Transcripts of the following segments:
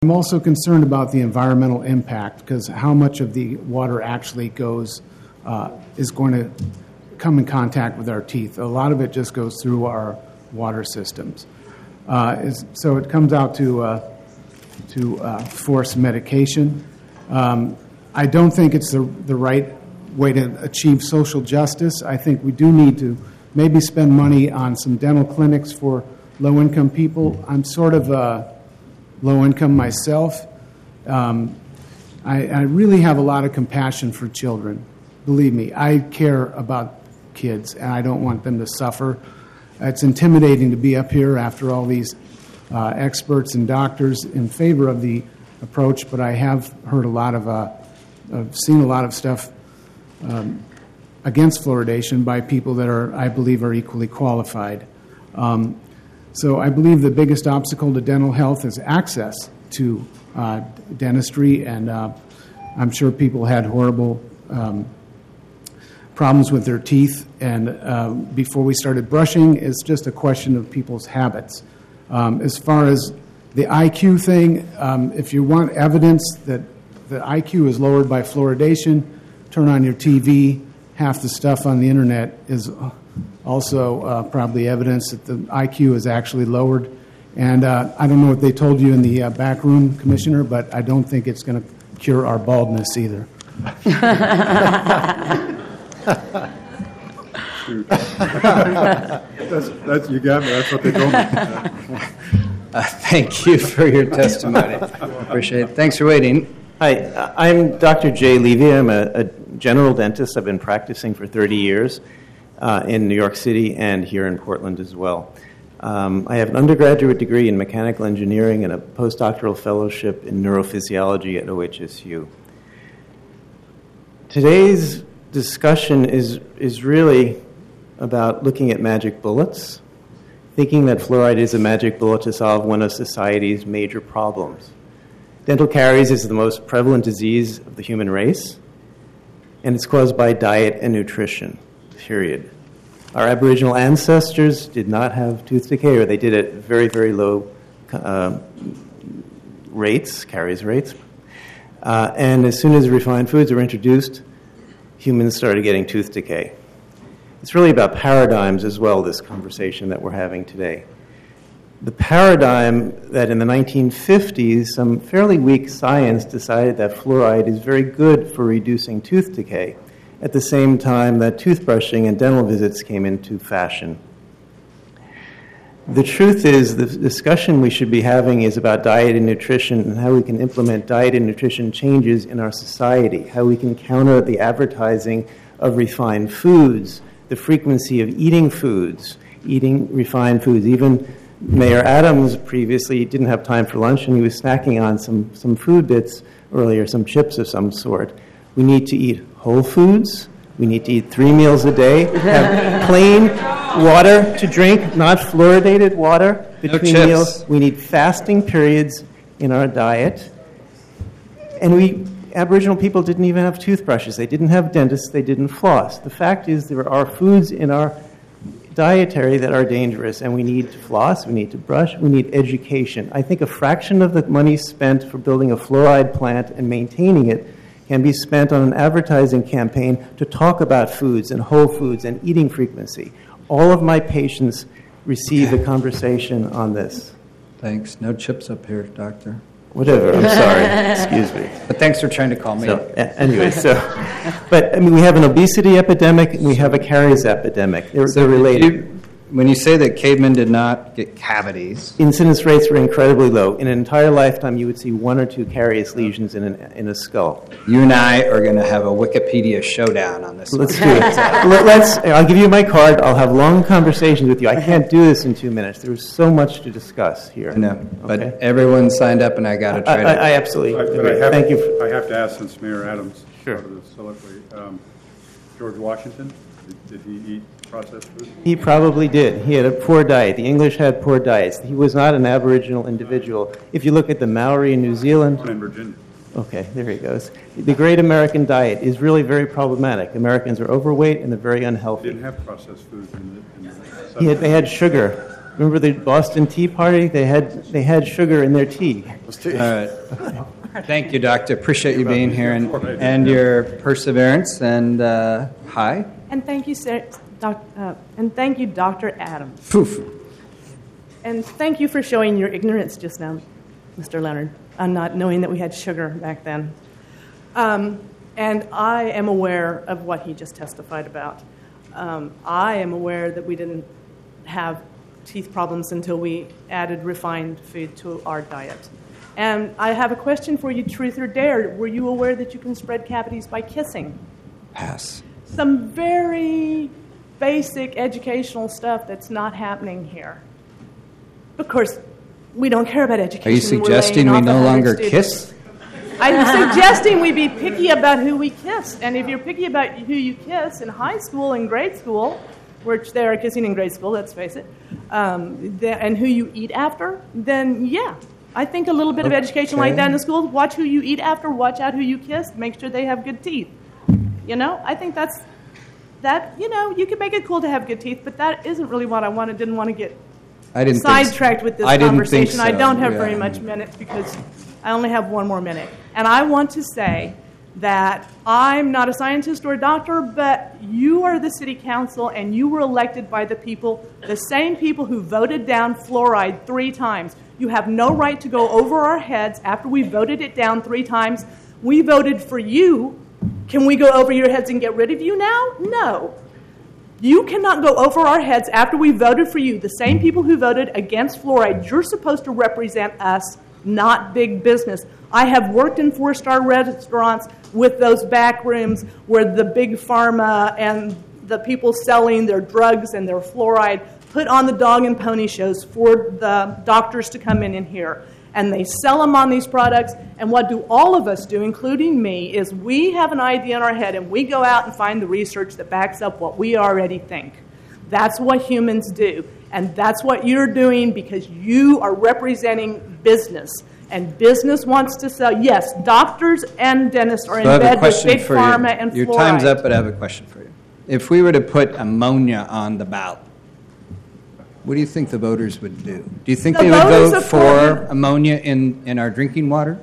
I'm also concerned about the environmental impact, because how much of the water actually is going to come in contact with our teeth. A lot of it just goes through our water systems. So it comes out to force medication. I don't think it's the right way to achieve social justice. I think we do need to maybe spend money on some dental clinics for low-income people. I'm sort of low-income myself. I really have a lot of compassion for children. Believe me, I care about kids, and I don't want them to suffer. It's intimidating to be up here after all these experts and doctors in favor of the approach, but I have heard I've seen a lot of stuff against fluoridation by people that I believe are equally qualified. So I believe the biggest obstacle to dental health is access to dentistry, and I'm sure people had horrible problems with their teeth, and before we started brushing, it's just a question of people's habits. As far as the IQ thing, if you want evidence that the IQ is lowered by fluoridation, turn on your TV. Half the stuff on the internet is also probably evidence that the IQ is actually lowered. And I don't know what they told you in the back room, Commissioner, but I don't think it's going to cure our baldness either. That's you got me. That's what they told me. Thank you for your testimony. Appreciate it. Thanks for waiting. Hi, I'm Dr. Jay Levy. I'm a general dentist. I've been practicing for 30 years in New York City and here in Portland as well. I have an undergraduate degree in mechanical engineering and a postdoctoral fellowship in neurophysiology at OHSU. Today's discussion is really about looking at magic bullets, thinking that fluoride is a magic bullet to solve one of society's major problems. Dental caries is the most prevalent disease of the human race, and it's caused by diet and nutrition, period. Our Aboriginal ancestors did not have tooth decay, or they did at very, very low caries rates. And as soon as refined foods were introduced, humans started getting tooth decay. It's really about paradigms as well, this conversation that we're having today. The paradigm that in the 1950s, some fairly weak science decided that fluoride is very good for reducing tooth decay, at the same time that toothbrushing and dental visits came into fashion. The truth is, the discussion we should be having is about diet and nutrition and how we can implement diet and nutrition changes in our society, how we can counter the advertising of refined foods, the frequency of eating foods, eating refined foods. Even Mayor Adams previously didn't have time for lunch, and he was snacking on some food bits earlier, some chips of some sort. We need to eat whole foods. We need to eat 3 meals a day, have plain water to drink, not fluoridated water between meals. We need fasting periods in our diet. And Aboriginal people didn't even have toothbrushes. They didn't have dentists. They didn't floss. The fact is there are foods in our dietary that are dangerous, and we need to floss, we need to brush, we need education. I think a fraction of the money spent for building a fluoride plant and maintaining it can be spent on an advertising campaign to talk about foods and whole foods and eating frequency. All of my patients receive a conversation on this. Thanks. No chips up here, doctor. Whatever, I'm sorry. Excuse me. But thanks for trying to call me. But I mean, we have an obesity epidemic and we have a caries epidemic. They're related. When you say that cavemen did not get cavities, incidence rates were incredibly low. In an entire lifetime, you would see 1 or 2 carious lesions in a skull. You and I are going to have a Wikipedia showdown on this. Let's do it. I'll give you my card. I'll have long conversations with you. I can't do this in 2 minutes. There's so much to discuss here. I know, but everyone signed up, and I got to try to. I absolutely. Thank you. I have to ask, since Mayor Adams started this soliloquy, George Washington, did he eat processed food? He probably did. He had a poor diet. The English had poor diets. He was not an Aboriginal individual. If you look at the Maori in New Zealand... In Virginia. Okay, there he goes. The Great American Diet is really very problematic. Americans are overweight and they're very unhealthy. They didn't have processed foods in the They had sugar. Remember the Boston Tea Party? They had sugar in their tea. All right. Thank you, Doctor. Appreciate you being here and your perseverance. And hi. And thank you, Dr. Adams. Poof. And thank you for showing your ignorance just now, Mr. Leonard, on not knowing that we had sugar back then. And I am aware of what he just testified about. I am aware that we didn't have teeth problems until we added refined food to our diet. And I have a question for you, truth or dare. Were you aware that you can spread cavities by kissing? Pass. Some very basic educational stuff that's not happening here. Of course, we don't care about education. Are you suggesting we no longer kiss? I'm suggesting we be picky about who we kiss. And if you're picky about who you kiss in high school and grade school, which they are kissing in grade school, let's face it, and who you eat after, then yeah. I think a little bit of education like that in the schools. Watch who you eat after, watch out who you kiss, make sure they have good teeth. I think you can make it cool to have good teeth, but that isn't really what I didn't want to get sidetracked with this conversation. I don't have very much minutes because I only have one more minute. And I want to say that I'm not a scientist or a doctor, but you are the city council and you were elected by the people, the same people who voted down fluoride 3 times. You have no right to go over our heads after we voted it down 3 times. We voted for you. Can we go over your heads and get rid of you now? No. You cannot go over our heads after we voted for you. The same people who voted against fluoride, you're supposed to represent us, not big business. I have worked in 4-star restaurants with those back rooms where the big pharma and the people selling their drugs and their fluoride put on the dog and pony shows for the doctors to come in and hear. And they sell them on these products. And what do all of us do, including me, is we have an idea in our head and we go out and find the research that backs up what we already think. That's what humans do. And that's what you're doing because you are representing business. And business wants to sell. Yes, doctors and dentists are in bed with big pharma and fluoride. Your time's up, but I have a question for you. If we were to put ammonia on the ballot, what do you think the voters would do? Do you think they would vote for ammonia in our drinking water?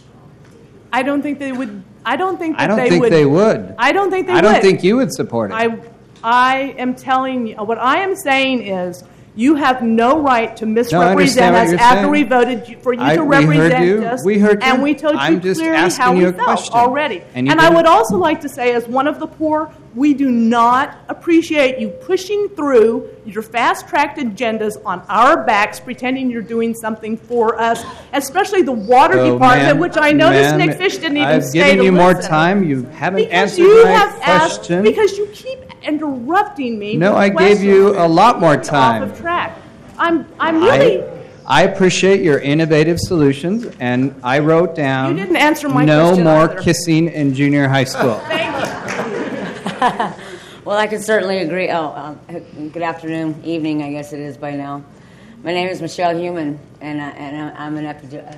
I don't think they would. I don't think they would. I don't think they would. I don't think you would support it. I am telling you, what I am saying is, you have no right to misrepresent us after we voted for you to represent us. We heard you. And we told you clearly how we felt already. And I would also like to say, as one of the poor, we do not appreciate you pushing through your fast-tracked agendas on our backs, pretending you're doing something for us, especially the water department, which I noticed Nick Fish didn't even stay to listen. I've given you more time. You haven't answered my question. Because you keep interrupting me. No, I gave you a lot more time. Off of track. I'm really... I appreciate your innovative solutions, and I wrote down... You didn't answer my question either. No more kissing in junior high school. Thank you. Well, I can certainly agree. Good afternoon, evening, I guess it is by now. My name is Michelle Human, and I'm an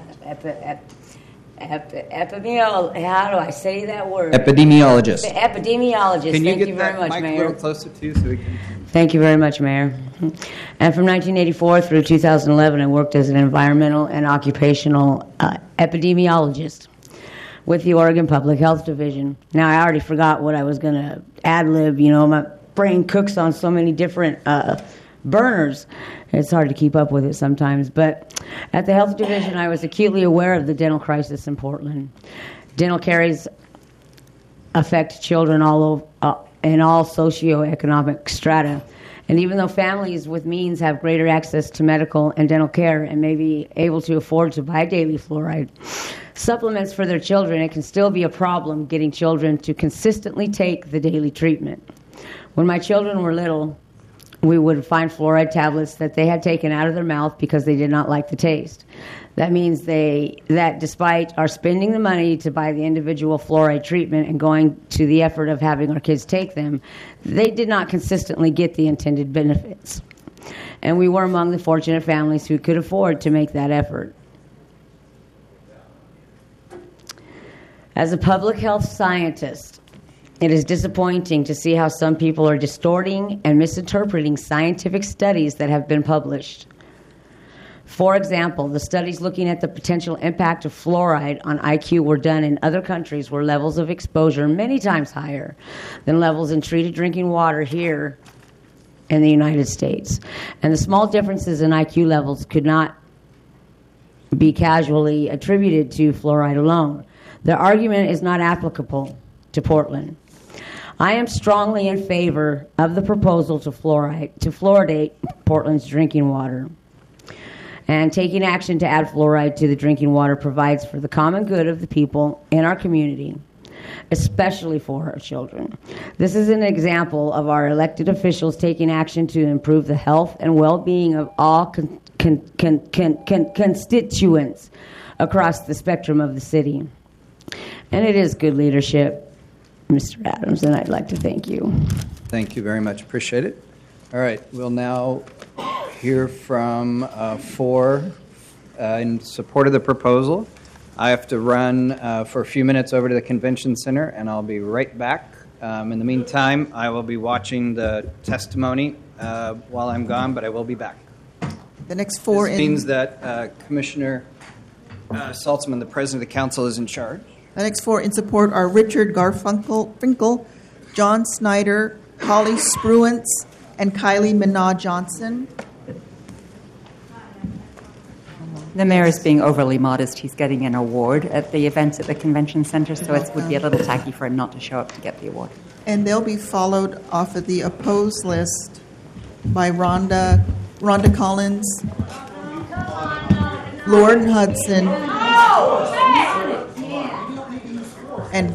epidemiologist. How do I say that word? Epidemiologist. Epidemiologist. Can you Thank you very much, mic Mayor. a little closer to you so we can... Thank you very much, Mayor. And from 1984 through 2011, I worked as an environmental and occupational epidemiologist with the Oregon Public Health Division. Now, I already forgot what I was going to ad-lib. My brain cooks on so many different burners. It's hard to keep up with it sometimes. But at the Health Division, I was acutely aware of the dental crisis in Portland. Dental caries affect children in all socioeconomic strata. And even though families with means have greater access to medical and dental care and may be able to afford to buy daily fluoride supplements for their children, it can still be a problem getting children to consistently take the daily treatment. When my children were little, we would find fluoride tablets that they had taken out of their mouth because they did not like the taste. That means that despite our spending the money to buy the individual fluoride treatment and going to the effort of having our kids take them, they did not consistently get the intended benefits. And we were among the fortunate families who could afford to make that effort. As a public health scientist, it is disappointing to see how some people are distorting and misinterpreting scientific studies that have been published. For example, the studies looking at the potential impact of fluoride on IQ were done in other countries where levels of exposure many times higher than levels in treated drinking water here in the United States. And the small differences in IQ levels could not be casually attributed to fluoride alone. The argument is not applicable to Portland. I am strongly in favor of the proposal to fluoridate Portland's drinking water. And taking action to add fluoride to the drinking water provides for the common good of the people in our community, especially for our children. This is an example of our elected officials taking action to improve the health and well-being of all constituents across the spectrum of the city. And it is good leadership, Mr. Adams, and I'd like to thank you. Thank you very much. Appreciate it. All right, we'll now hear from four in support of the proposal. I have to run for a few minutes over to the convention center, and I'll be right back. In the meantime, I will be watching the testimony while I'm gone, but I will be back. The next four This means that Commissioner Saltzman, the President of the Council, is in charge. The next four in support are Richard Garfinkel, John Snyder, Holly Spruance, and Kylie Minot-Johnson. The mayor is being overly modest. He's getting an award at the event at the convention center, so it would be a little tacky for him not to show up to get the award. And they'll be followed off of the opposed list by Rhonda Collins, Lauren Hudson, and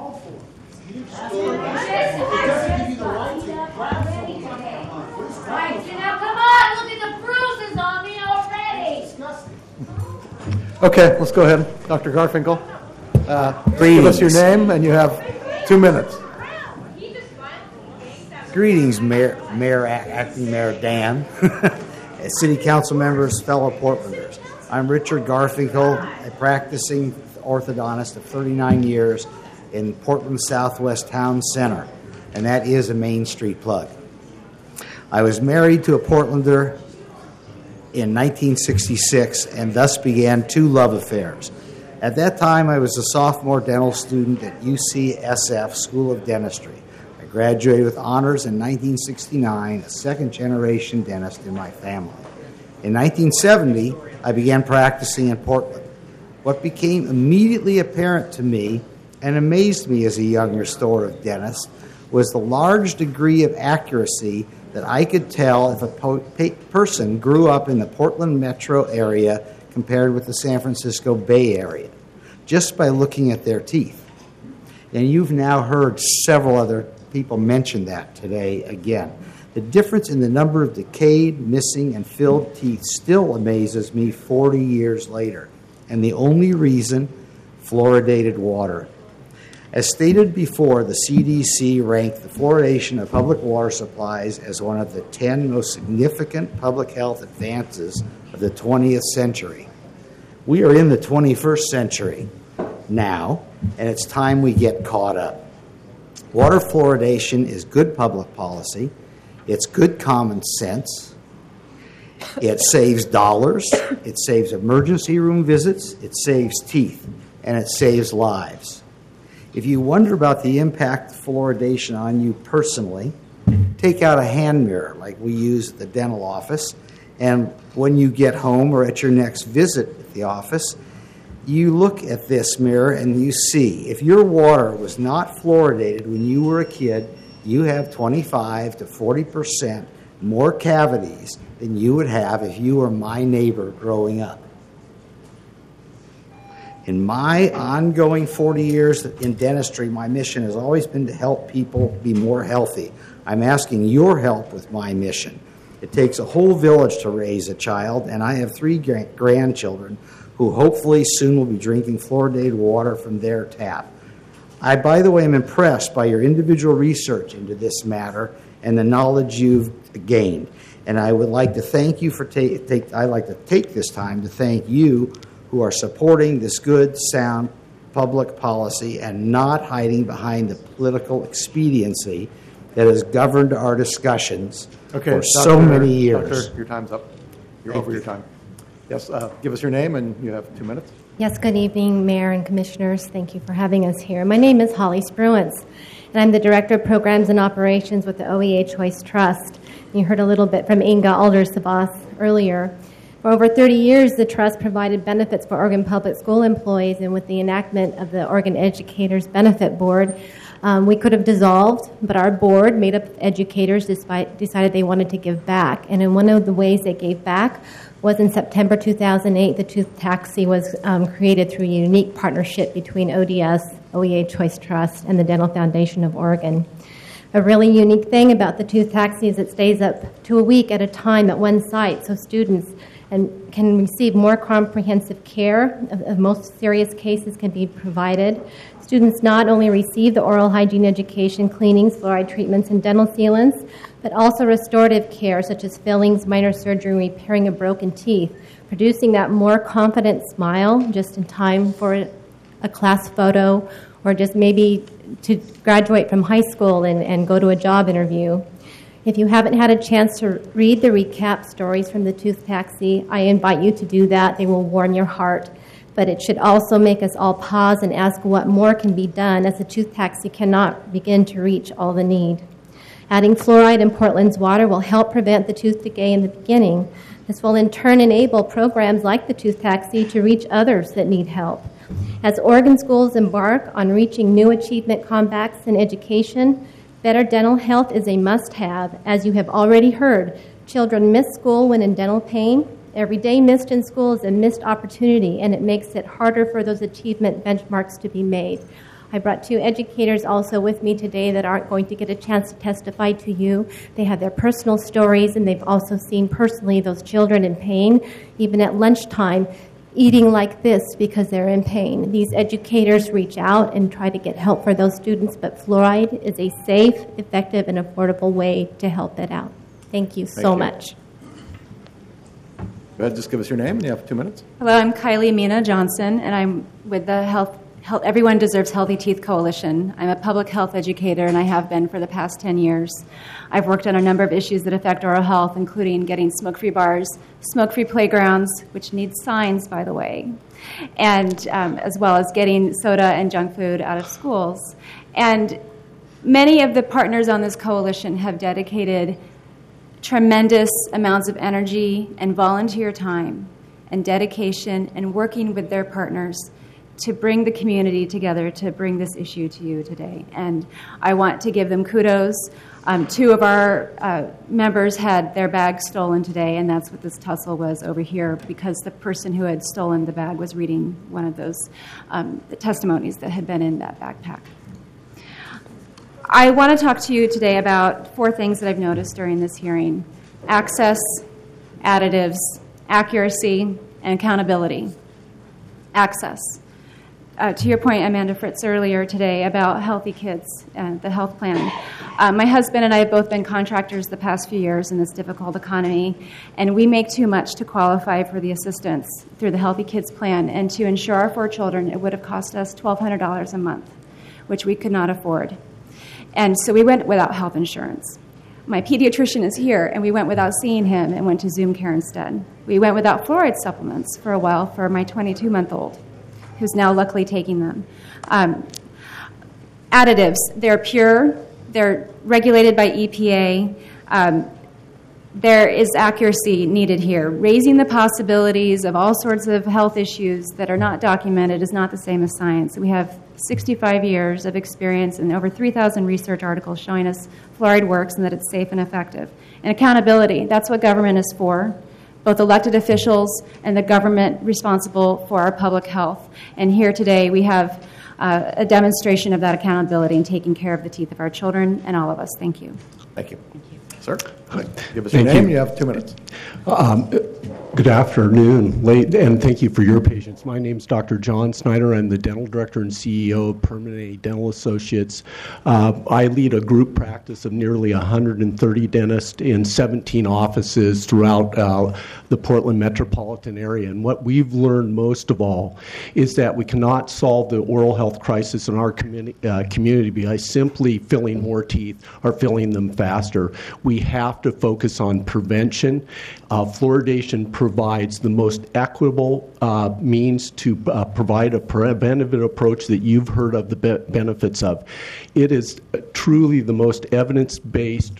Okay, let's go ahead. Dr. Garfinkel, give us your name, and you have 2 minutes. Greetings, Mayor, Acting Mayor Dan, City Council members, fellow Portlanders. I'm Richard Garfinkel, a practicing orthodontist of 39 years in Portland Southwest Town Center, and that is a Main Street plug. I was married to a Portlander in 1966 and thus began 2 love affairs. At that time, I was a sophomore dental student at UCSF School of Dentistry. I graduated with honors in 1969, a second-generation dentist in my family. In 1970, I began practicing in Portland. What became immediately apparent to me and amazed me as a young restorative dentist was the large degree of accuracy that I could tell if a person grew up in the Portland metro area compared with the San Francisco Bay Area, just by looking at their teeth. And you've now heard several other people mention that today again. The difference in the number of decayed, missing, and filled teeth still amazes me 40 years later. And the only reason, fluoridated water. As stated before, the CDC ranked the fluoridation of public water supplies as one of the 10 most significant public health advances of the 20th century. We are in the 21st century now, and it's time we get caught up. Water fluoridation is good public policy. It's good common sense. It saves dollars. It saves emergency room visits. It saves teeth. And it saves lives. If you wonder about the impact of fluoridation on you personally, take out a hand mirror like we use at the dental office, and when you get home or at your next visit at the office, you look at this mirror and you see if your water was not fluoridated when you were a kid, you have 25 to 40% more cavities than you would have if you were my neighbor growing up. In my ongoing 40 years in dentistry, my mission has always been to help people be more healthy. I'm asking your help with my mission. It takes a whole village to raise a child, and I have 3 grandchildren who hopefully soon will be drinking fluoridated water from their tap. I, by the way, am impressed by your individual research into this matter and the knowledge you've gained. And I would like to thank you for I'd like to take this time to thank you who are supporting this good, sound public policy and not hiding behind the political expediency that has governed our discussions for so many years. Doctor, your time's up. You're over your time. Yes, give us your name, and you have 2 minutes. Yes, good evening, Mayor and Commissioners. Thank you for having us here. My name is Holly Spruance, and I'm the Director of Programs and Operations with the OEA Choice Trust. You heard a little bit from Inga Aldersabas earlier. For over 30 years, the Trust provided benefits for Oregon Public School employees, and with the enactment of the Oregon Educators Benefit Board, we could have dissolved, but our board, made up of educators, decided they wanted to give back. And in one of the ways they gave back was in September 2008, the Tooth Taxi was created through a unique partnership between ODS, OEA Choice Trust, and the Dental Foundation of Oregon. A really unique thing about the Tooth Taxi is it stays up to a week at a time at one site, so students can receive more comprehensive care. Of most serious cases can be provided. Students not only receive the oral hygiene education, cleanings, fluoride treatments, and dental sealants, but also restorative care such as fillings, minor surgery, and repairing of broken teeth, producing that more confident smile just in time for a class photo or just maybe to graduate from high school and go to a job interview. If you haven't had a chance to read the recap stories from the Tooth Taxi, I invite you to do that. They will warm your heart. But it should also make us all pause and ask what more can be done, as the Tooth Taxi cannot begin to reach all the need. Adding fluoride in Portland's water will help prevent the tooth decay in the beginning. This will in turn enable programs like the Tooth Taxi to reach others that need help. As Oregon schools embark on reaching new achievement compacts in education, better dental health is a must-have. As you have already heard, children miss school when in dental pain. Every day missed in school is a missed opportunity, and it makes it harder for those achievement benchmarks to be made. I brought 2 educators also with me today that aren't going to get a chance to testify to you. They have their personal stories, and they've also seen personally those children in pain, even at lunchtime, eating like this because they're in pain. These educators reach out and try to get help for those students, but fluoride is a safe, effective, and affordable way to help it out. Thank you so much. Go ahead, just give us your name, and you have 2 minutes. Hello, I'm Kylie Mina Johnson, and I'm with the Everyone Deserves Healthy Teeth Coalition. I'm a public health educator, and I have been for the past 10 years. I've worked on a number of issues that affect oral health, including getting smoke-free bars, smoke-free playgrounds, which need signs, by the way, and as well as getting soda and junk food out of schools. And many of the partners on this coalition have dedicated tremendous amounts of energy and volunteer time and dedication and working with their partners to bring the community together to bring this issue to you today. And I want to give them kudos. 2 of our members had their bags stolen today, and that's what this tussle was over here, because the person who had stolen the bag was reading one of those the testimonies that had been in that backpack. I want to talk to you today about 4 things that I've noticed during this hearing: access, additives, accuracy, and accountability. Access. To your point, Amanda Fritz, earlier today about Healthy Kids, the health plan. My husband and I have both been contractors the past few years in this difficult economy, and we make too much to qualify for the assistance through the Healthy Kids plan. And to insure our 4 children, it would have cost us $1,200 a month, which we could not afford. And so we went without health insurance. My pediatrician is here, and we went without seeing him and went to Zoom care instead. We went without fluoride supplements for a while for my 22-month-old, who's now luckily taking them. Additives, they're pure, they're regulated by EPA. There is accuracy needed here. Raising the possibilities of all sorts of health issues that are not documented is not the same as science. We have 65 years of experience and over 3,000 research articles showing us fluoride works and that it's safe and effective. And accountability, that's what government is for, both elected officials and the government responsible for our public health. And here today we have a demonstration of that accountability and taking care of the teeth of our children and all of us. Thank you. Thank you. Sir, give us your name. You have 2 minutes. Good afternoon, and thank you for your patience. My name is Dr. John Snyder. I'm the Dental Director and CEO of Permanente Dental Associates. I lead a group practice of nearly 130 dentists in 17 offices throughout the Portland metropolitan area. And what we've learned most of all is that we cannot solve the oral health crisis in our community by simply filling more teeth or filling them faster. We have to focus on prevention, Fluoridation provides the most equitable means to provide a preventative approach that you've heard of the benefits of. It is truly the most evidence-based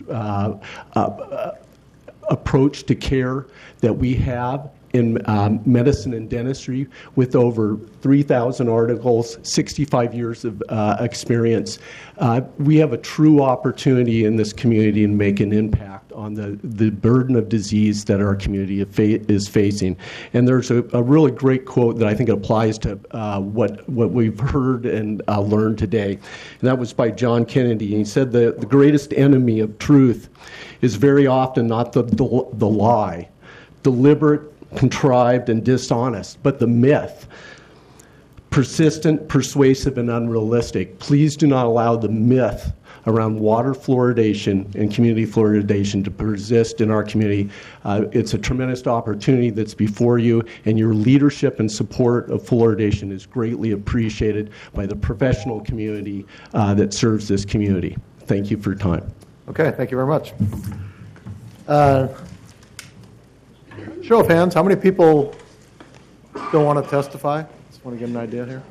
approach to care that we have in medicine and dentistry, with over 3,000 articles, 65 years of experience. We have a true opportunity in this community to make an impact on the burden of disease that our community is facing. And there's a really great quote that I think applies to what we've heard and learned today. And that was by John Kennedy. And he said the greatest enemy of truth is very often not the lie, deliberate, contrived, and dishonest, but the myth, persistent, persuasive, and unrealistic. Please do not allow the myth around water fluoridation and community fluoridation to persist in our community. It's a tremendous opportunity that's before you, and your leadership and support of fluoridation is greatly appreciated by the professional community that serves this community. Thank you for your time. Okay, thank you very much. Show of hands, how many people don't want to testify? Just want to get an idea here.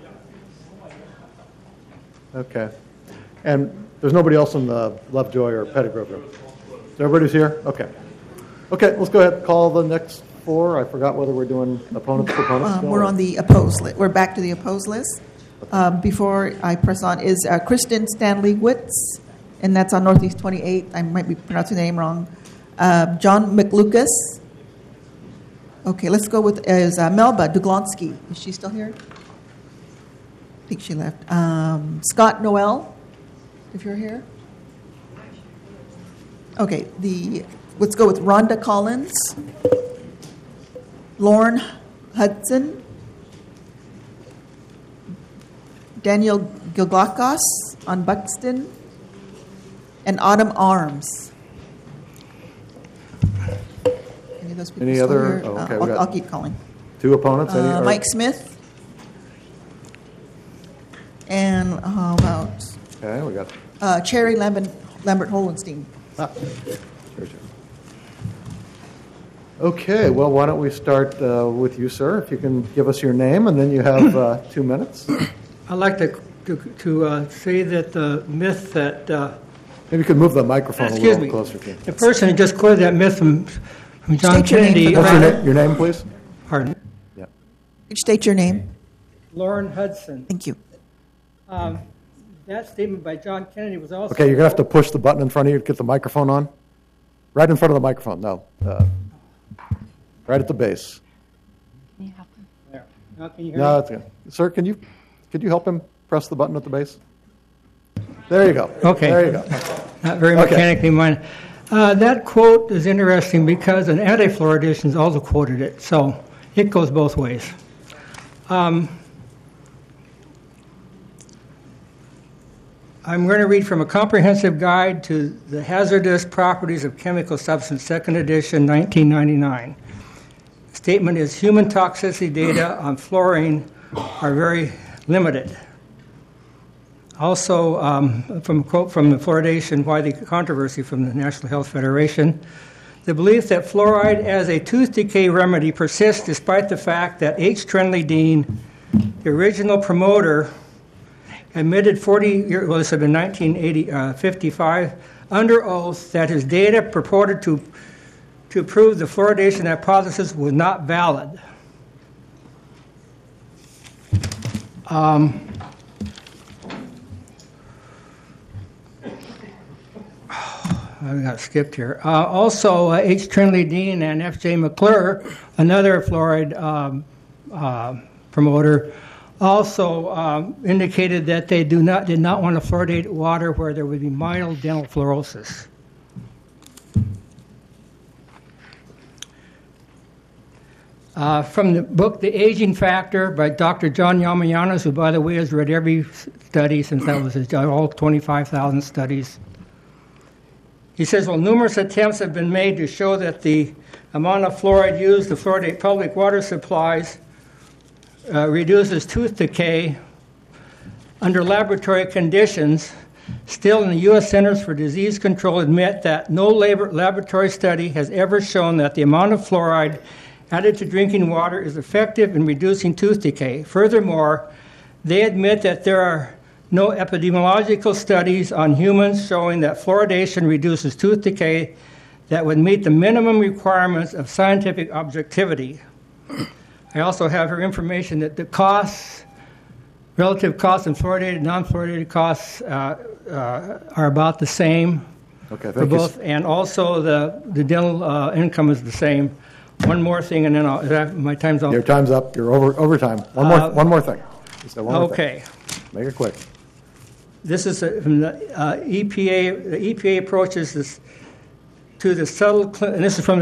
Okay. And there's nobody else in the Lovejoy or Pettigrew group? So everybody's here? Okay. Okay, let's go ahead and call the next four. I forgot whether we're doing opponents, proponents. We're on the opposed list. We're back to the opposed list. Before I press on is Kristen Stanley Witz, and that's on Northeast 28. I might be pronouncing the name wrong. John McLucas. Okay, let's go with Melba Duglonsky. Is she still here? I think she left. Scott Noel, if you're here. Okay, let's go with Rhonda Collins, Lauren Hudson, Daniel Gilglakos on Buxton, and Autumn Arms. Any other? Oh, okay, I'll keep calling. Two opponents? Mike Smith. And how about okay, we got Cherry Lambert Holenstein. Okay, well, why don't we start with you, sir? If you can give us your name, and then you have 2 minutes. I'd like to say that the myth that... maybe you could move the microphone a little closer to you. The person who just quoted that myth from John Kennedy... What's your name, please? Pardon? Yeah. State your name. Lauren Hudson. Thank you. That statement by John Kennedy was also... Okay, you're going to have to push the button in front of you to get the microphone on. Right in front of the microphone. No. Right at the base. Can you help him? There. Now can you hear No, me? that's good. Sir, could you help him press the button at the base? There you go. Okay. There you go. Not very mechanically minded. That quote is interesting because an anti-fluoridation has also quoted it, so it goes both ways. I'm going to read from a comprehensive guide to the hazardous properties of chemical substance, second edition, 1999. The statement is human toxicity data on fluorine are very limited. Also, from a quote from the Fluoridation, Why the Controversy from the National Health Federation, the belief that fluoride as a tooth decay remedy persists despite the fact that H. Trenley-Dean, the original promoter, admitted 40 years, well, this had been 1955, under oath that his data purported to prove the fluoridation hypothesis was not valid. I got skipped here. Also, H. Trenley-Dean and F.J. McClure, another fluoride promoter, also indicated that they did not want to fluoridate water where there would be mild dental fluorosis. From the book The Aging Factor by Dr. John Yamayanis, who, by the way, has read every study since that was all 25,000 studies. He says, well, numerous attempts have been made to show that the amount of fluoride used to fluoridate public water supplies reduces tooth decay under laboratory conditions. Still, in the U.S. Centers for Disease Control admit that no laboratory study has ever shown that the amount of fluoride added to drinking water is effective in reducing tooth decay. Furthermore, they admit that there are no epidemiological studies on humans showing that fluoridation reduces tooth decay that would meet the minimum requirements of scientific objectivity. I also have her information that the relative costs and fluoridated, non-fluoridated costs are about the same for both, and also the dental income is the same. One more thing, and then my time's up. Your time's up. You're over time. One more thing. Just one more okay. Thing. Make it quick. This is from the EPA. The EPA approaches this to the subtle, and this is from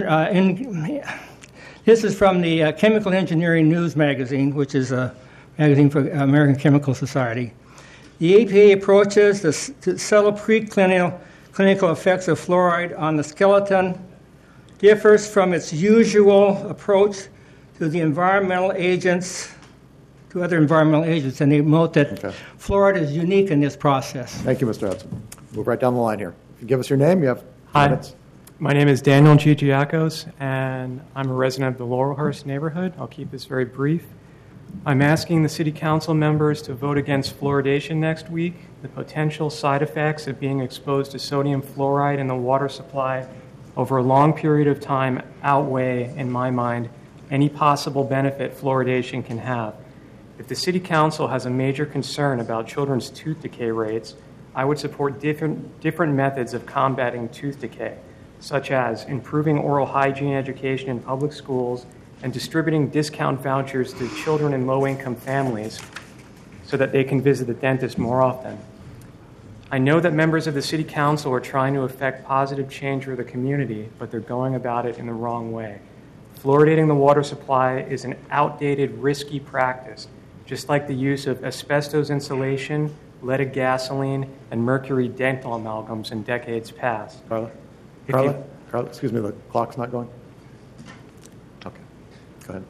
the Chemical Engineering News magazine, which is a magazine for American Chemical Society. The EPA approaches the subtle preclinical effects of fluoride on the skeleton differs from its usual approach to the environmental agents, to other environmental agents, and they note that fluoride is unique in this process. Thank you, Mr. Hudson. Move right down the line here. If you give us your name, you have minutes. My name is Daniel Chichiakos, and I'm a resident of the Laurelhurst neighborhood. I'll keep this very brief. I'm asking the City Council members to vote against fluoridation next week. The potential side effects of being exposed to sodium fluoride in the water supply over a long period of time outweigh, in my mind, any possible benefit fluoridation can have. If the City Council has a major concern about children's tooth decay rates, I would support different methods of combating tooth decay, such as improving oral hygiene education in public schools and distributing discount vouchers to children in low-income families so that they can visit the dentist more often. I know that members of the City Council are trying to effect positive change for the community, but they're going about it in the wrong way. Fluoridating the water supply is an outdated, risky practice, just like the use of asbestos insulation, leaded gasoline, and mercury dental amalgams in decades past. Carla, excuse me, the clock's not going? Okay, go ahead.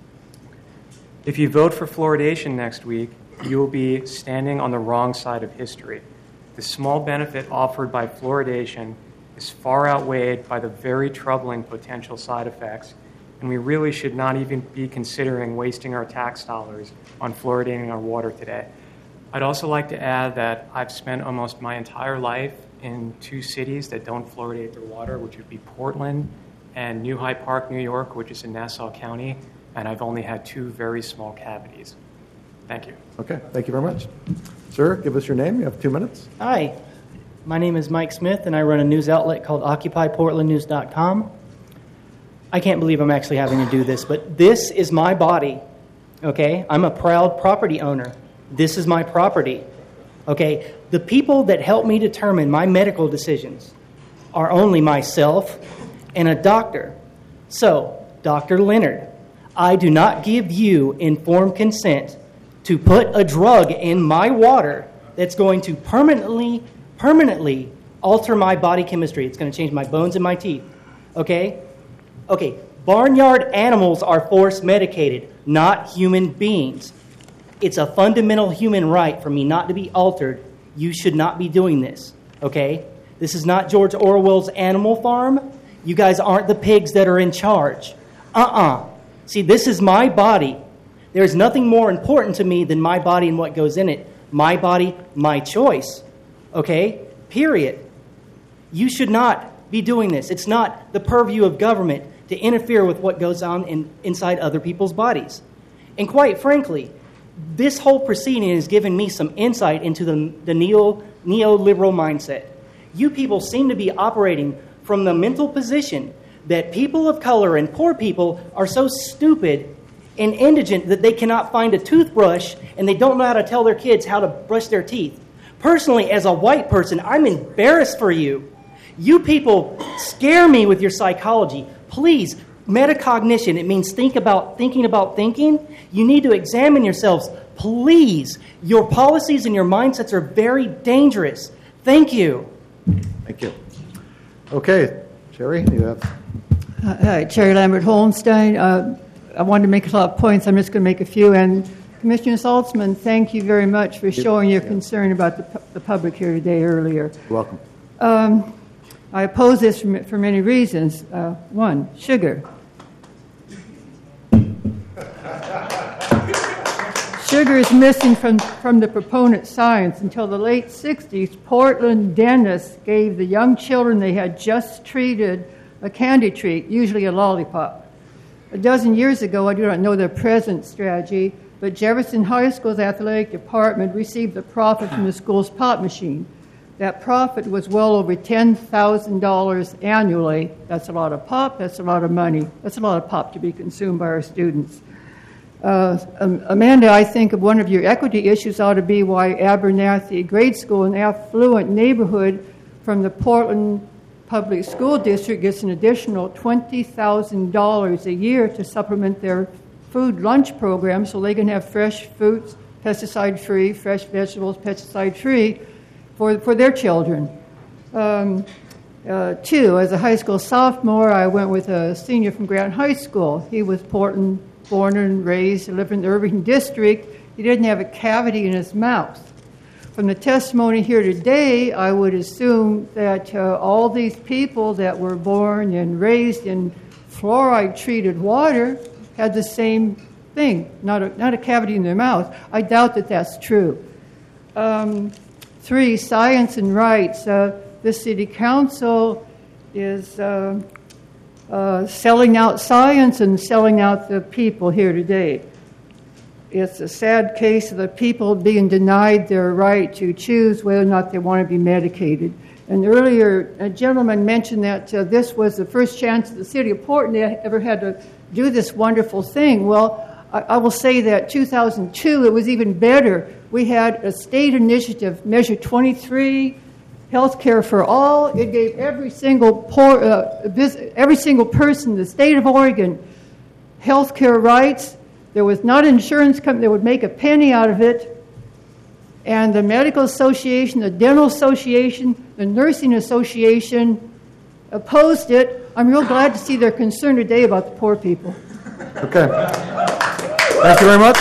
If you vote for fluoridation next week, you will be standing on the wrong side of history. The small benefit offered by fluoridation is far outweighed by the very troubling potential side effects, and we really should not even be considering wasting our tax dollars on fluoridating our water today. I'd also like to add that I've spent almost my entire life in two cities that don't fluoridate their water, which would be Portland and New Hyde Park, New York, which is in Nassau County, and I've only had two very small cavities. Thank you. Okay, thank you very much. Sir, give us your name. You have 2 minutes. Hi, my name is Mike Smith, and I run a news outlet called OccupyPortlandNews.com. I can't believe I'm actually having to do this, but this is my body, okay? I'm a proud property owner. This is my property, okay? The people that help me determine my medical decisions are only myself and a doctor. So, Dr. Leonard, I do not give you informed consent to put a drug in my water that's going to permanently alter my body chemistry. It's going to change my bones and my teeth, okay? Okay, barnyard animals are force medicated, not human beings. It's a fundamental human right for me not to be altered. You should not be doing this, okay? This is not George Orwell's Animal Farm. You guys aren't the pigs that are in charge. See, this is my body. There's nothing more important to me than my body and what goes in it. My body, my choice, okay? Period. You should not be doing this. It's not the purview of government to interfere with what goes on inside other people's bodies. And quite frankly, this whole proceeding has given me some insight into the neoliberal mindset. You people seem to be operating from the mental position that people of color and poor people are so stupid and indigent that they cannot find a toothbrush and they don't know how to tell their kids how to brush their teeth. Personally, as a white person, I'm embarrassed for you. You people scare me with your psychology. Please, metacognition, it means thinking about thinking. You need to examine yourselves. Please, your policies and your mindsets are very dangerous. Thank you. Thank you. Okay, Sherry, you have... Cherry Lambert Holmstein. I wanted to make a lot of points. I'm just going to make a few. And Commissioner Saltzman, thank you very much for showing your concern about the public here today earlier. You're welcome. I oppose this for many reasons. One, sugar. Sugar is missing from the proponent science. Until the late 60s, Portland dentists gave the young children they had just treated a candy treat, usually a lollipop. A dozen years ago, I do not know their present strategy, but Jefferson High School's athletic department received the profit from the school's pop machine. That profit was well over $10,000 annually. That's a lot of pop. That's a lot of money. That's a lot of pop to be consumed by our students. Amanda, I think one of your equity issues ought to be why Abernathy Grade School, an affluent neighborhood from the Portland Public School District, gets an additional $20,000 a year to supplement their food lunch program so they can have fresh fruits, pesticide-free, fresh vegetables, pesticide-free, for their children. Two, as a high school sophomore, I went with a senior from Grant High School. He was Portland born and raised, lived in the Irving District. He didn't have a cavity in his mouth. From the testimony here today, I would assume that all these people that were born and raised in fluoride-treated water had the same thing, not a cavity in their mouth. I doubt that that's true. Three, science and rights. This city council is selling out science and selling out the people here today. It's a sad case of the people being denied their right to choose whether or not they want to be medicated. And earlier, a gentleman mentioned that this was the first chance the city of Portland ever had to do this wonderful thing. Well, I will say that 2002, it was even better. We had a state initiative, Measure 23, Health Care for All. It gave every single person in the state of Oregon health care rights. There was not an insurance company that would make a penny out of it. And the Medical Association, the Dental Association, the Nursing Association opposed it. I'm real glad to see their concern today about the poor people. Okay. Thank you very much.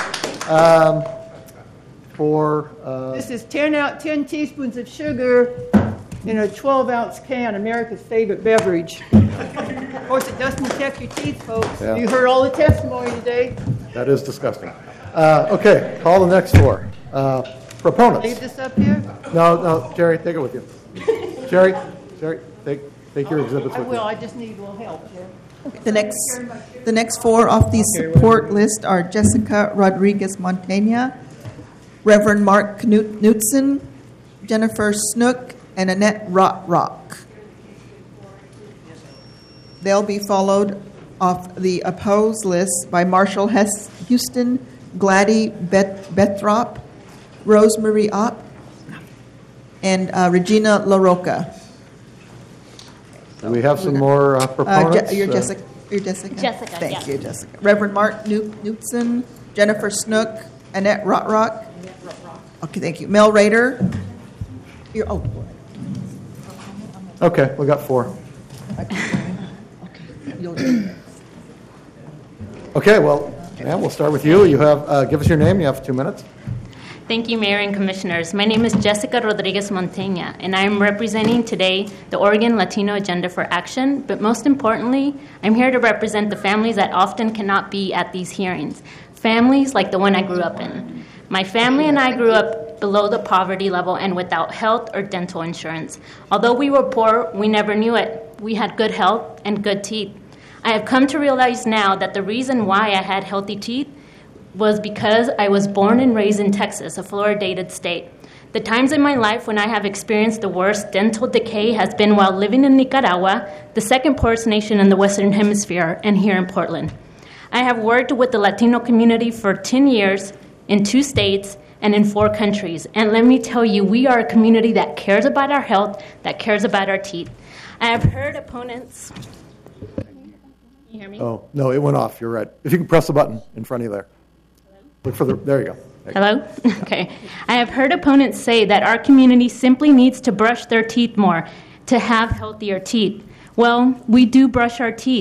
This is 10 teaspoons of sugar in a 12-ounce can, America's favorite beverage. Of course, it doesn't protect your teeth, folks. Yeah. You heard all the testimony today. That is disgusting. Okay, call the next four. Proponents. Leave this up here? No, Jerry, take it with you. Jerry, take your exhibits with you. I just need a little help here. The next four off the support list are Jessica Rodriguez Montana, Reverend Mark Knutson, Jennifer Snook, and Annette Rock. They'll be followed off the opposed list by Marshall Houston, Gladys Bethrop, Rosemary Opp, and Regina LaRocca. Do we have some more proponents? You're Jessica. Jessica, Thank you, Jessica. Reverend Mark Knutson, Jennifer Snook, Annette Rock. Okay, thank you. Mel Rader. Okay, we got four. Okay, well, we'll start with you. You have give us your name. You have 2 minutes. Thank you, Mayor and Commissioners. My name is Jessica Rodriguez Montana, and I'm representing today the Oregon Latino Agenda for Action, but most importantly, I'm here to represent the families that often cannot be at these hearings, families like the one I grew up in. My family and I grew up below the poverty level and without health or dental insurance. Although we were poor, we never knew it. We had good health and good teeth. I have come to realize now that the reason why I had healthy teeth was because I was born and raised in Texas, a fluoridated state. The times in my life when I have experienced the worst dental decay has been while living in Nicaragua, the second poorest nation in the Western Hemisphere, and here in Portland. I have worked with the Latino community for 10 years in 2 states and in 4 countries. And let me tell you, we are a community that cares about our health, that cares about our teeth. I have heard opponents... You hear me? Oh, no, it went off. You're right. If you can press the button in front of you there. Look for there you go. Hello? Okay. I have heard opponents say that our community simply needs to brush their teeth more to have healthier teeth. Well, we do brush our teeth,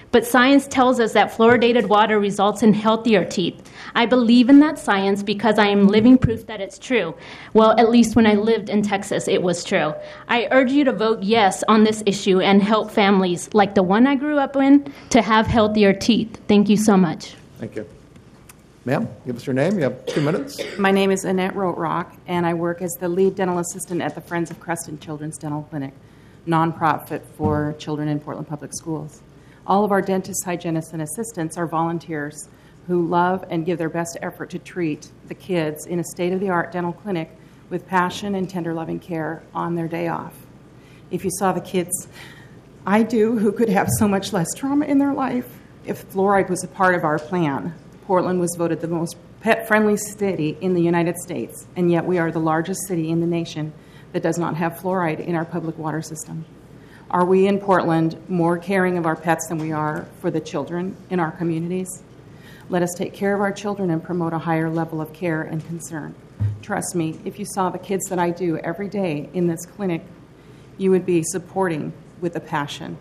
But science tells us that fluoridated water results in healthier teeth. I believe in that science because I am living proof that it's true. Well, at least when I lived in Texas, it was true. I urge you to vote yes on this issue and help families like the one I grew up in to have healthier teeth. Thank you so much. Thank you. Ma'am, give us your name. You have 2 minutes. My name is Annette Rotrock, and I work as the lead dental assistant at the Friends of Creston Children's Dental Clinic, nonprofit for children in Portland Public Schools. All of our dentists, hygienists, and assistants are volunteers who love and give their best effort to treat the kids in a state-of-the-art dental clinic with passion and tender loving care on their day off. If you saw the kids I do who could have so much less trauma in their life, if fluoride was a part of our plan, Portland was voted the most pet-friendly city in the United States, and yet we are the largest city in the nation that does not have fluoride in our public water system. Are we in Portland more caring of our pets than we are for the children in our communities? Let us take care of our children and promote a higher level of care and concern. Trust me, if you saw the kids that I do every day in this clinic, you would be supporting with a passion.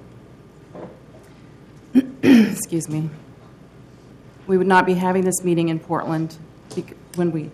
Excuse me. We would not be having this meeting in Portland when we...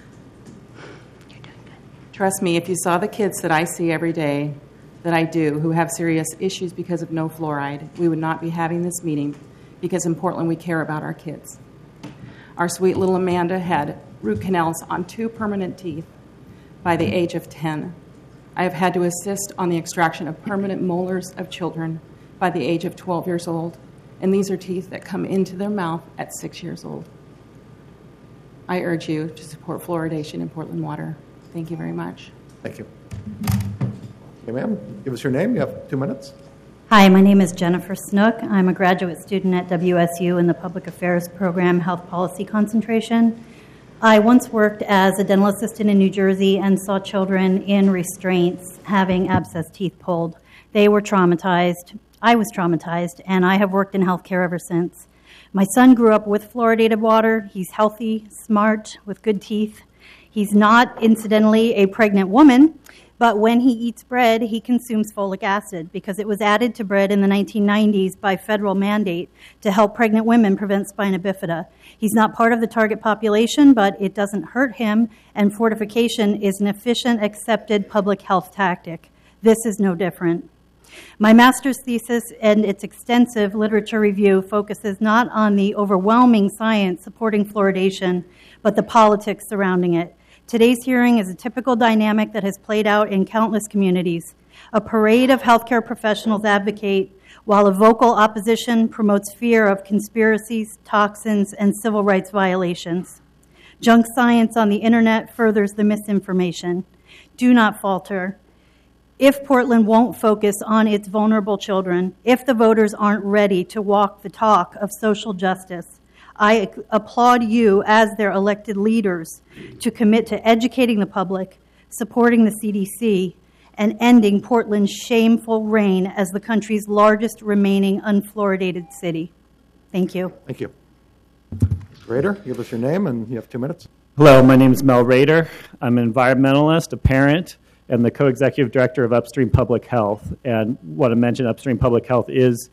Trust me, if you saw the kids that I see every day, that I do, who have serious issues because of no fluoride, we would not be having this meeting because in Portland we care about our kids. Our sweet little Amanda had root canals on 2 permanent teeth by the age of 10. I have had to assist on the extraction of permanent molars of children by the age of 12 years old, and these are teeth that come into their mouth at 6 years old. I urge you to support fluoridation in Portland water. Thank you very much. Thank you. Okay, ma'am, give us your name. You have 2 minutes. Hi, my name is Jennifer Snook. I'm a graduate student at WSU in the Public Affairs Program Health Policy Concentration. I once worked as a dental assistant in New Jersey and saw children in restraints having abscess teeth pulled. They were traumatized. I was traumatized, and I have worked in healthcare ever since. My son grew up with fluoridated water. He's healthy, smart, with good teeth. He's not, incidentally, a pregnant woman, but when he eats bread, he consumes folic acid because it was added to bread in the 1990s by federal mandate to help pregnant women prevent spina bifida. He's not part of the target population, but it doesn't hurt him, and fortification is an efficient, accepted public health tactic. This is no different. My master's thesis and its extensive literature review focuses not on the overwhelming science supporting fluoridation, but the politics surrounding it. Today's hearing is a typical dynamic that has played out in countless communities. A parade of healthcare professionals advocate, while a vocal opposition promotes fear of conspiracies, toxins, and civil rights violations. Junk science on the internet furthers the misinformation. Do not falter. If Portland won't focus on its vulnerable children, if the voters aren't ready to walk the talk of social justice, I applaud you as their elected leaders to commit to educating the public, supporting the CDC, and ending Portland's shameful reign as the country's largest remaining unfluoridated city. Thank you. Thank you. Rader, give us your name, and you have 2 minutes. Hello, my name is Mel Rader. I'm an environmentalist, a parent, and the co-executive director of Upstream Public Health. And what I mentioned, Upstream Public Health is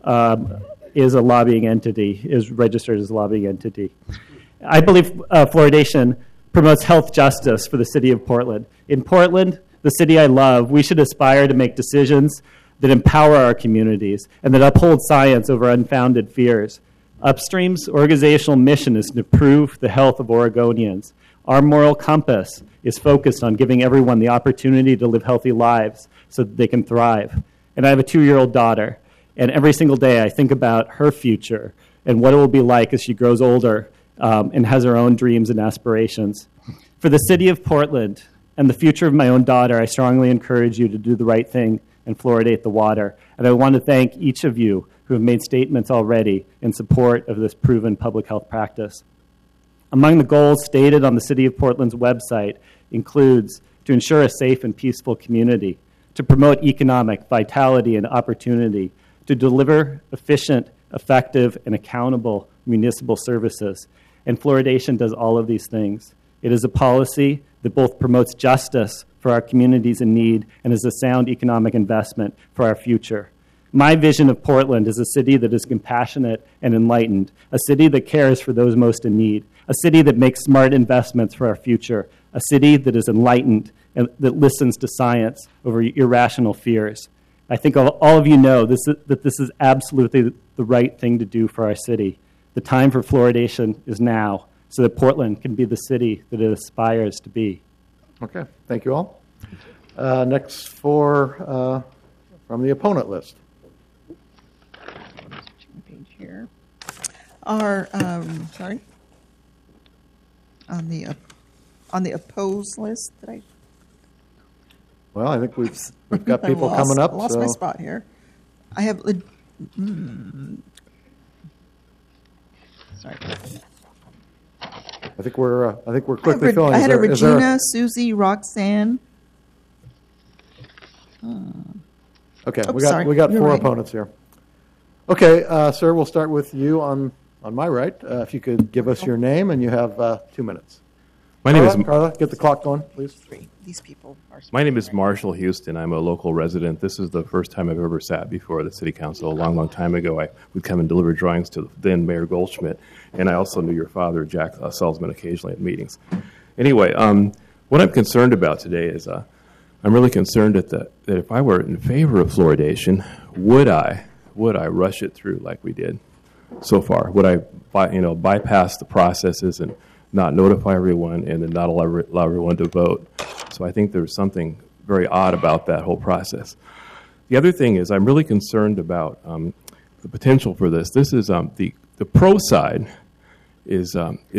a lobbying entity, is registered as a lobbying entity. I believe fluoridation promotes health justice for the city of Portland. In Portland, the city I love, we should aspire to make decisions that empower our communities and that uphold science over unfounded fears. Upstream's organizational mission is to improve the health of Oregonians. Our moral compass is focused on giving everyone the opportunity to live healthy lives so that they can thrive. And I have a 2-year-old daughter. And every single day I think about her future and what it will be like as she grows older and has her own dreams and aspirations. For the city of Portland and the future of my own daughter, I strongly encourage you to do the right thing and fluoridate the water. And I want to thank each of you who have made statements already in support of this proven public health practice. Among the goals stated on the City of Portland's website includes to ensure a safe and peaceful community, to promote economic vitality and opportunity, to deliver efficient, effective, and accountable municipal services. And fluoridation does all of these things. It is a policy that both promotes justice for our communities in need and is a sound economic investment for our future. My vision of Portland is a city that is compassionate and enlightened, a city that cares for those most in need, a city that makes smart investments for our future, a city that is enlightened and that listens to science over irrational fears. I think all of you know that this is absolutely the right thing to do for our city. The time for fluoridation is now, so that Portland can be the city that it aspires to be. Okay, thank you all. Next four from the opponent list. Page here. Our sorry. On the opposed list, did I? Well, I think we've got people coming up. I lost my spot here. I have. Sorry. I think we're quickly filling. I had a Regina, Susie, Roxanne. Okay, sorry. we got You're four right. opponents here. Okay, sir, we'll start with you on my right. If you could give us your name, and you have 2 minutes. Carla, get the clock going, please. These people are. My name is Marshall Houston. I'm a local resident. This is the first time I've ever sat before the city council. A long, long time ago, I would come and deliver drawings to then Mayor Goldschmidt, and I also knew your father, Jack Salzman, occasionally at meetings. Anyway, what I'm concerned about today is I'm really concerned that if I were in favor of fluoridation, would I rush it through like we did so far? Would I bypass the processes and not notify everyone and then not allow everyone to vote? So I think there's something very odd about that whole process. The other thing is I'm really concerned about the potential for this. This is the pro side is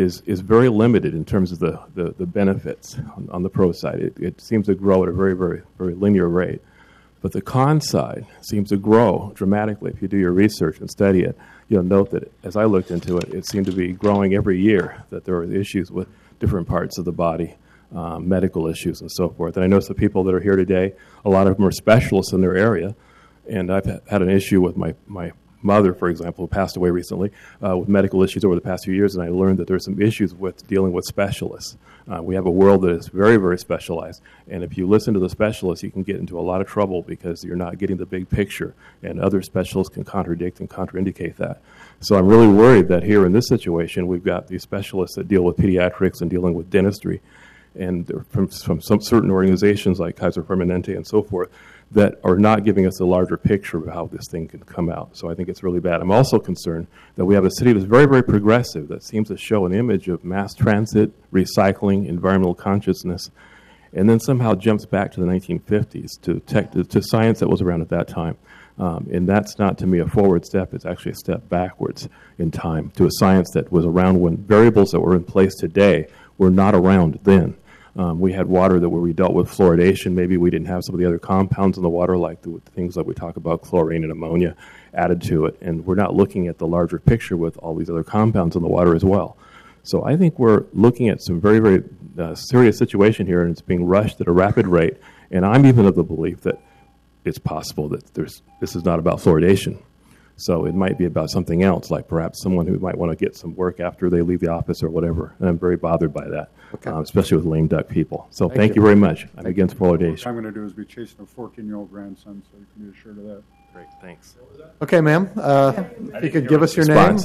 very limited in terms of the benefits on the pro side. It seems to grow at a very, very, very linear rate. But the con side seems to grow dramatically. If you do your research and study it, you'll note that as I looked into it, it seemed to be growing every year, that there were issues with different parts of the body, medical issues and so forth. And I noticed the people that are here today, a lot of them are specialists in their area. And I've had an issue with my mother, for example, who passed away recently, with medical issues over the past few years, and I learned that there's some issues with dealing with specialists. We have a world that is very, very specialized, and if you listen to the specialists, you can get into a lot of trouble because you're not getting the big picture, and other specialists can contradict and contraindicate that. So I'm really worried that here in this situation, we've got these specialists that deal with pediatrics and dealing with dentistry, and from some certain organizations like Kaiser Permanente and so forth, that are not giving us a larger picture of how this thing can come out. So I think it's really bad. I'm also concerned that we have a city that's very, very progressive, that seems to show an image of mass transit, recycling, environmental consciousness, and then somehow jumps back to the 1950s to science that was around at that time. And that's not, to me, a forward step. It's actually a step backwards in time to a science that was around when variables that were in place today were not around then. We had water where we dealt with fluoridation. Maybe we didn't have some of the other compounds in the water, like the things like we talk about, chlorine and ammonia added to it. And we're not looking at the larger picture with all these other compounds in the water as well. So I think we're looking at some very, very serious situation here, and it's being rushed at a rapid rate. And I'm even of the belief that it's possible that this is not about fluoridation. So it might be about something else, like perhaps someone who might want to get some work after they leave the office or whatever. And I'm very bothered by that, especially with lame duck people. So thank you very much. I'm against fluoridation. What I'm going to do is be chasing a 14-year-old grandson, so you can be assured of that. Great, thanks. Okay, ma'am. If you could give us your name.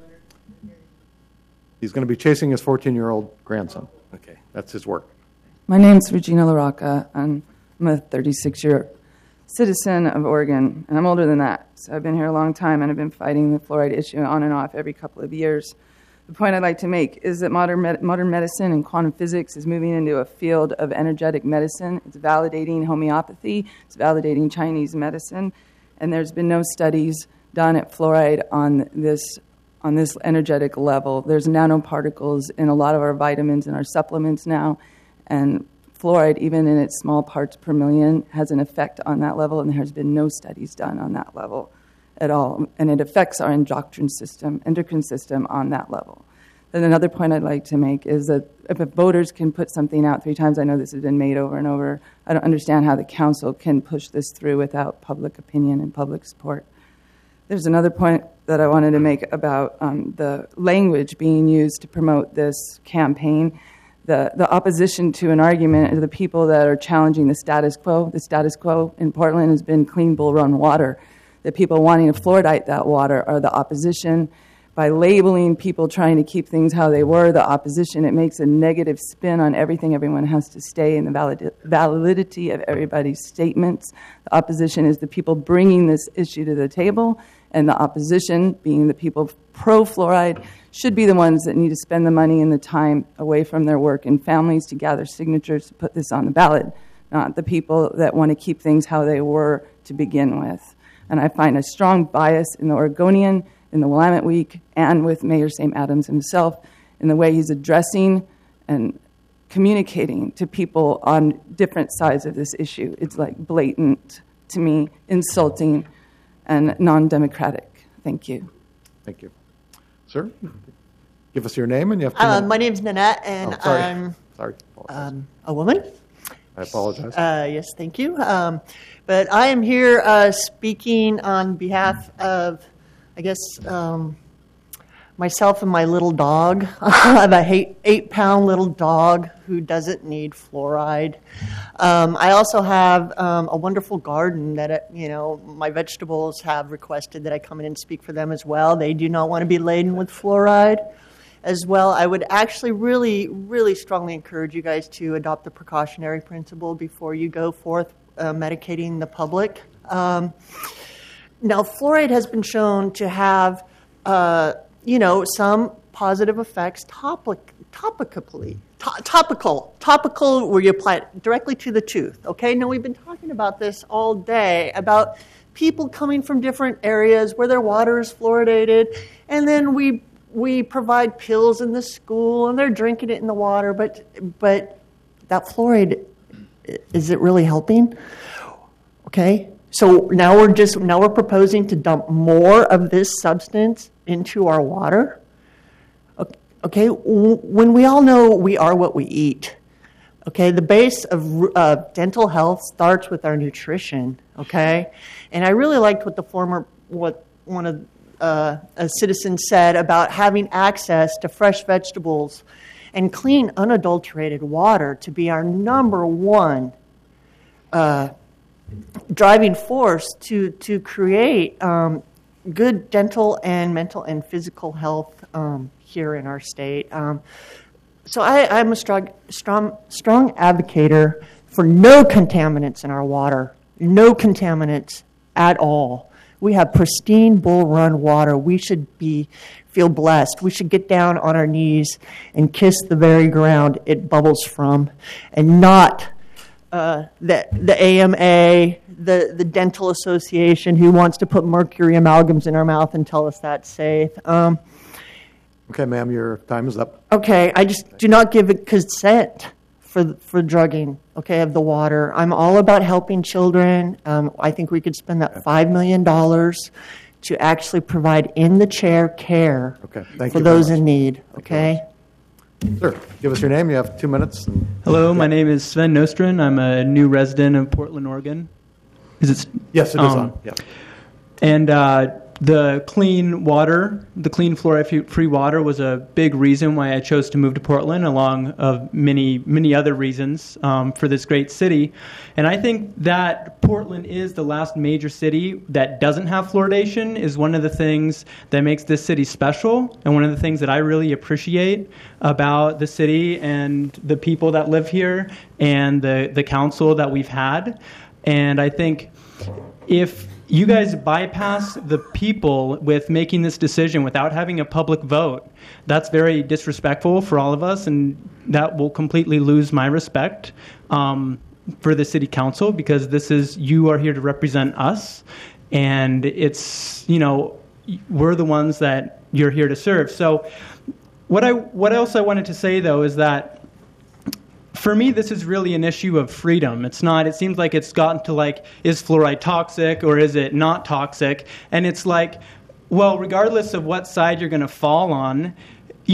He's going to be chasing his 14-year-old grandson. Okay. That's his work. My name's Regina LaRocca. I'm a 36-year citizen of Oregon, and I'm older than that. So I've been here a long time, and I've been fighting the fluoride issue on and off every couple of years. The point I'd like to make is that modern medicine and quantum physics is moving into a field of energetic medicine. It's validating homeopathy. It's validating Chinese medicine. And there's been no studies done at fluoride on this energetic level. There's nanoparticles in a lot of our vitamins and our supplements now, and fluoride, even in its small parts per million, has an effect on that level, and there has been no studies done on that level at all. And it affects our endocrine system on that level. Then another point I'd like to make is that if voters can put something out 3 times, I know this has been made over and over, I don't understand how the council can push this through without public opinion and public support. There's another point that I wanted to make about the language being used to promote this campaign. The opposition to an argument are the people that are challenging the status quo. The status quo in Portland has been clean Bull Run water. The people wanting to fluoridate that water are the opposition. By labeling people trying to keep things how they were, the opposition, it makes a negative spin on everything. Everyone has to stay in the validity of everybody's statements. The opposition is the people bringing this issue to the table, and the opposition, being the people pro-fluoride, should be the ones that need to spend the money and the time away from their work and families to gather signatures to put this on the ballot, not the people that want to keep things how they were to begin with. And I find a strong bias in the Oregonian, in the Willamette Week, and with Mayor St. Adams himself in the way he's addressing and communicating to people on different sides of this issue. It's like blatant, to me, insulting, and non-democratic. Thank you. Thank you. Sir, give us your name and you have 2 minutes. My name's Nanette, and I'm sorry. A woman. I apologize. Yes, thank you. But I am here speaking on behalf of, I guess, myself and my little dog. I have a 8-pound little dog who doesn't need fluoride. I also have a wonderful garden that, my vegetables have requested that I come in and speak for them as well. They do not want to be laden with fluoride as well. I would actually really, really strongly encourage you guys to adopt the precautionary principle before you go forth medicating the public. Now, fluoride has been shown to have, some positive effects topically. Topical, where you apply it directly to the tooth. Okay. Now, we've been talking about this all day about people coming from different areas where their water is fluoridated, and then we provide pills in the school, and they're drinking it in the water. But that fluoride, is it really helping? Okay. So now we're proposing to dump more of this substance into our water. Okay, when we all know we are what we eat. Okay, the base of dental health starts with our nutrition. Okay, and I really liked what one of a citizen said about having access to fresh vegetables and clean, unadulterated water to be our number one driving force to create good dental and mental and physical health here in our state. So I'm a strong advocater for no contaminants in our water, no contaminants at all. We have pristine Bull Run water. We should feel blessed. We should get down on our knees and kiss the very ground it bubbles from, and not the AMA, the Dental Association, who wants to put mercury amalgams in our mouth and tell us that's safe. Okay, ma'am, your time is up. Okay, I just do not give it consent for drugging, okay, of the water. I'm all about helping children. I think we could spend that $5 million to actually provide in-the-chair care for those in need, okay? Sir, give us your name. You have 2 minutes. Hello, my name is Sven Nostrin. I'm a new resident of Portland, Oregon. Is it? Yes, it is on. Yeah. And the clean water, the clean fluoride-free water, was a big reason why I chose to move to Portland, along of many other reasons for this great city. And I think that Portland is the last major city that doesn't have fluoridation is one of the things that makes this city special, and one of the things that I really appreciate about the city and the people that live here and the council that we've had. And I think if you guys bypass the people with making this decision without having a public vote, that's very disrespectful for all of us, and that will completely lose my respect for the city council, because you are here to represent us, and it's, we're the ones that you're here to serve. So what else I wanted to say, though, is that for me, this is really an issue of freedom. It's not, it seems like it's gotten to is fluoride toxic or is it not toxic? And it's well, regardless of what side you're going to fall on,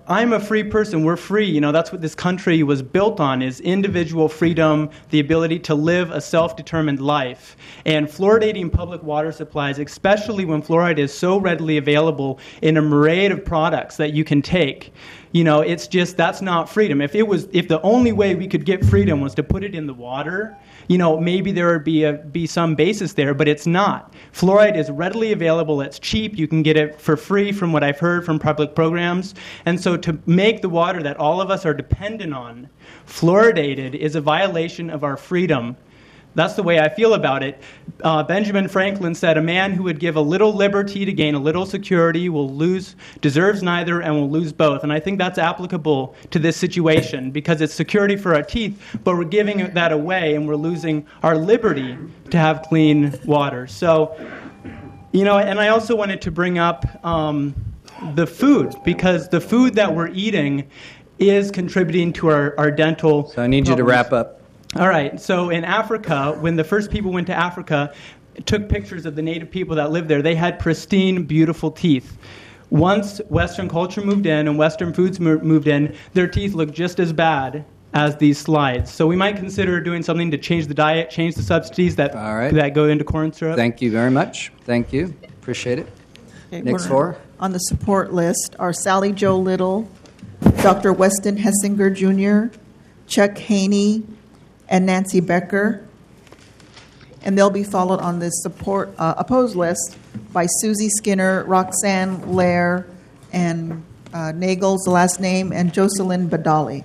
I'm a free person. We're free. That's what this country was built on, is individual freedom, the ability to live a self-determined life. And fluoridating public water supplies, especially when fluoride is so readily available in a myriad of products that you can take, it's just, that's not freedom. If the only way we could get freedom was to put it in the water, maybe there would be some basis there, but it's not. Fluoride is readily available. It's cheap. You can get it for free from what I've heard from public programs. And so to make the water that all of us are dependent on fluoridated is a violation of our freedom. That's the way I feel about it. Benjamin Franklin said, "A man who would give a little liberty to gain a little security deserves neither and will lose both." And I think that's applicable to this situation because it's security for our teeth, but we're giving that away and we're losing our liberty to have clean water. So, and I also wanted to bring up the food, because the food that we're eating is contributing to our dental So I need you to wrap up. All right. So in Africa, when the first people went to Africa, took pictures of the native people that lived there, they had pristine, beautiful teeth. Once Western culture moved in and Western foods moved in, their teeth looked just as bad as these slides. So we might consider doing something to change the diet, change the subsidies that go into corn syrup. Thank you very much. Thank you. Appreciate it. Okay, Next four. On the support list are Sally Jo Little, Dr. Weston Hessinger Jr., Chuck Haney, and Nancy Becker. And they'll be followed on this opposed list by Susie Skinner, Roxanne Lair, and Nagel's the last name, and Jocelyn Badali.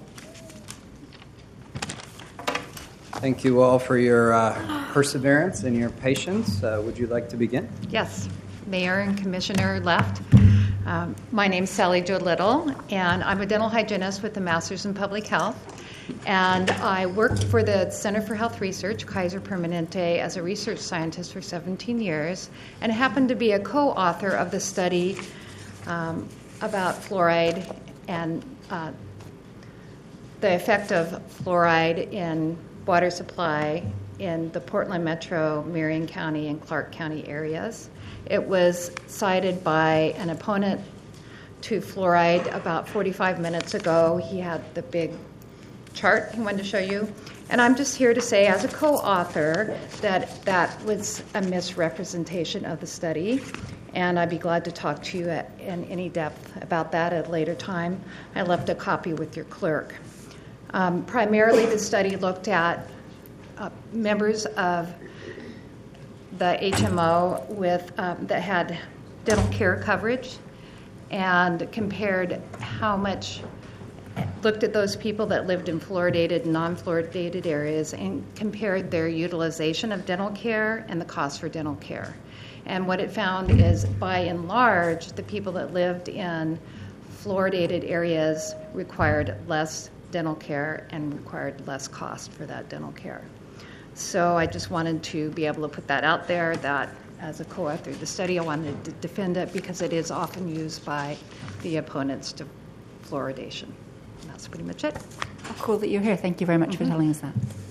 Thank you all for your perseverance and your patience. Would you like to begin? Yes, Mayor and Commissioner left. My name's Sally Jo Little, and I'm a dental hygienist with a Master's in Public Health. And I worked for the Center for Health Research, Kaiser Permanente, as a research scientist for 17 years, and happened to be a co-author of the study about fluoride and the effect of fluoride in water supply in the Portland Metro, Marion County, and Clark County areas. It was cited by an opponent to fluoride about 45 minutes ago. He had the big chart he wanted to show you. And I'm just here to say, as a co-author, that that was a misrepresentation of the study. And I'd be glad to talk to you in any depth about that at a later time. I left a copy with your clerk. Primarily, the study looked at members of the HMO that had dental care coverage and compared how much, looked at those people that lived in fluoridated and non-fluoridated areas and compared their utilization of dental care and the cost for dental care. And what it found is, by and large, the people that lived in fluoridated areas required less dental care and required less cost for that dental care. So I just wanted to be able to put that out there, that as a co-author of the study, I wanted to defend it because it is often used by the opponents to fluoridation. And that's pretty much it. How cool that you're here. Thank you very much for telling us that.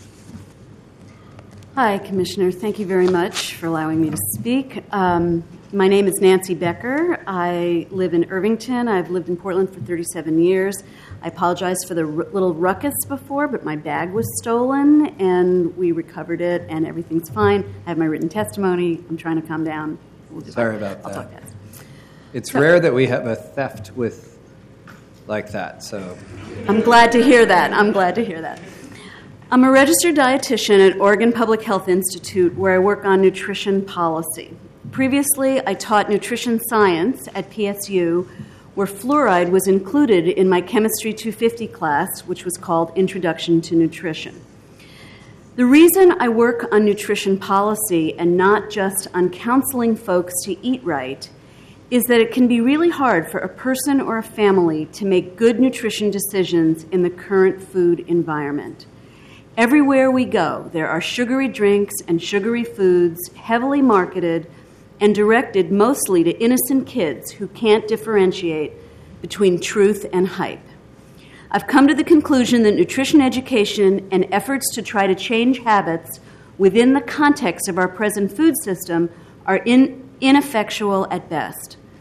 Hi, Commissioner. Thank you very much for allowing me to speak. My name is Nancy Becker. I live in Irvington. I've lived in Portland for 37 years. I apologize for the little ruckus before, but my bag was stolen, and we recovered it, and everything's fine. I have my written testimony. I'm trying to calm down. Sorry about that. I'll talk fast. It's rare that we have a theft like that, so. I'm glad to hear that. I'm a registered dietitian at Oregon Public Health Institute, where I work on nutrition policy. Previously, I taught nutrition science at PSU, where fluoride was included in my Chemistry 250 class, which was called Introduction to Nutrition. The reason I work on nutrition policy and not just on counseling folks to eat right is that it can be really hard for a person or a family to make good nutrition decisions in the current food environment. Everywhere we go, there are sugary drinks and sugary foods heavily marketed and directed mostly to innocent kids who can't differentiate between truth and hype. I've come to the conclusion that nutrition education and efforts to try to change habits within the context of our present food system are ineffectual at best.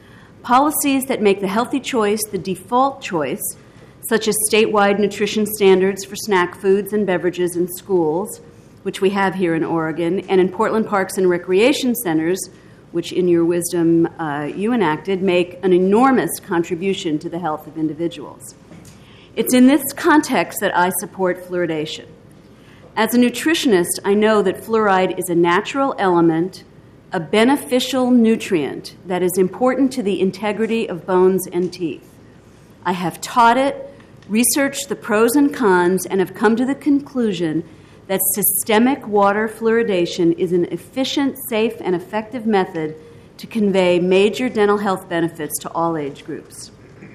Policies that make the healthy choice the default choice, such as statewide nutrition standards for snack foods and beverages in schools, which we have here in Oregon, and in Portland Parks and Recreation Centers, which in your wisdom you enacted, make an enormous contribution to the health of individuals. It's in this context that I support fluoridation. As a nutritionist, I know that fluoride is a natural element, a beneficial nutrient that is important to the integrity of bones and teeth. I have taught it, researched the pros and cons, and have come to the conclusion that systemic water fluoridation is an efficient, safe, and effective method to convey major dental health benefits to all age groups.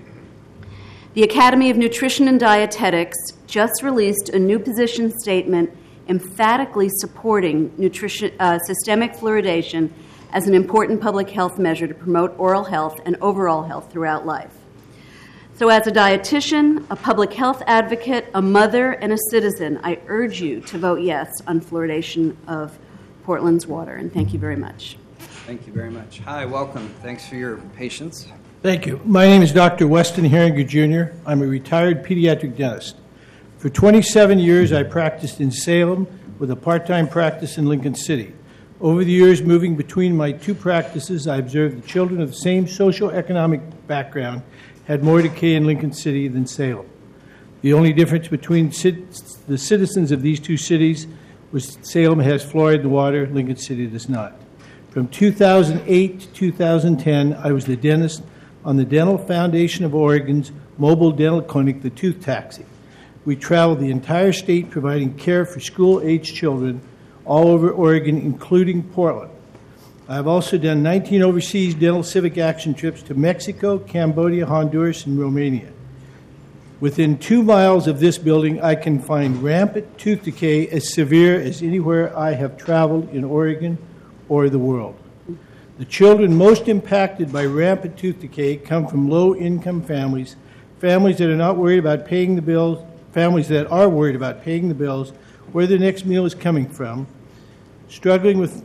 The Academy of Nutrition and Dietetics just released a new position statement emphatically supporting systemic fluoridation as an important public health measure to promote oral health and overall health throughout life. So as a dietitian, a public health advocate, a mother, and a citizen, I urge you to vote yes on fluoridation of Portland's water, and thank you very much. Thank you very much. Hi, welcome. Thanks for your patience. Thank you. My name is Dr. Weston Herringer, Jr. I'm a retired pediatric dentist. For 27 years, I practiced in Salem with a part-time practice in Lincoln City. Over the years, moving between my two practices, I observed the children of the same socioeconomic background had more decay in Lincoln City than Salem. The only difference between the citizens of these two cities was Salem has fluoride in the water, Lincoln City does not. From 2008 to 2010, I was the dentist on the Dental Foundation of Oregon's mobile dental clinic, the Tooth Taxi. We traveled the entire state providing care for school-aged children all over Oregon, including Portland. I've also done 19 overseas dental civic action trips to Mexico, Cambodia, Honduras, and Romania. Within 2 miles of this building, I can find rampant tooth decay as severe as anywhere I have traveled in Oregon or the world. The children most impacted by rampant tooth decay come from low-income families, families that are not worried about paying the bills, families that are worried about paying the bills, where their next meal is coming from. Struggling with